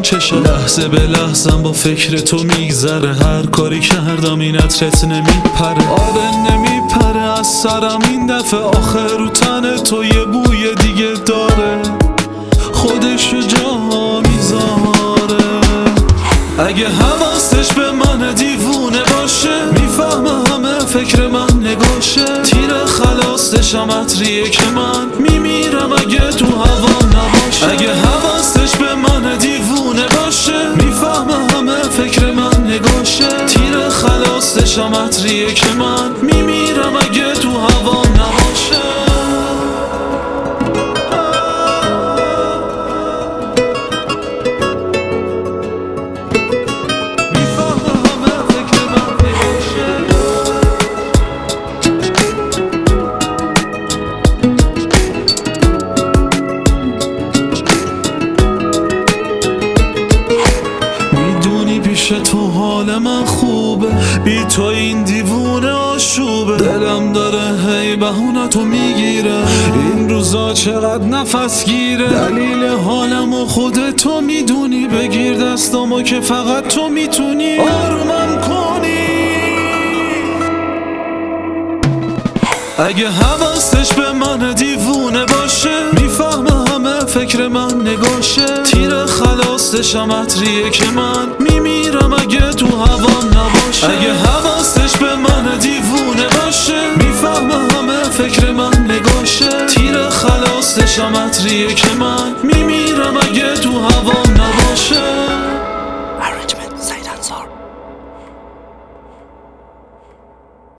چشم، لحظه به لحظم با فکر تو میگذره. هر کاری کردم این عطرت نمیپره، آره نمیپره از سرم این دفعه. آخر رو تن تو یه بوی دیگه داره، خودشو جا میذاره. اگه حواسش به من دیوونه باشه، میفهمه همه فکر من نگاشه. تیر خلاص دشم عطریه که من میمیرم اگه تو هوا نباشه. اگه حواسش به من دیوونه باشه، میفهمه همه فکر من نگاشه. تیر خلاص دشم عطریه که من میمیرم اگه تو هوا نباشه. تو حال من خوبه، بی تو این دیوونه آشوبه. دلم داره هی بهونتو میگیره، این روزا چقدر نفس گیره. دلیل حالم و خودتو میدونی، بگیر دستامو که فقط تو میتونی آرومم کنی. اگه حواسش به من دیوونه باشه، میفهمه همه فکر من نگاشه. تیر خلاص دشم عطریه که من میمیرم اگه تو هوا نباشه. اگه حواسش به من دیوونه باشه، میفهمه همه فکر من نگاشه. تیر خلاص دشم عطریه که من میمیرم اگه تو هوا نباشه.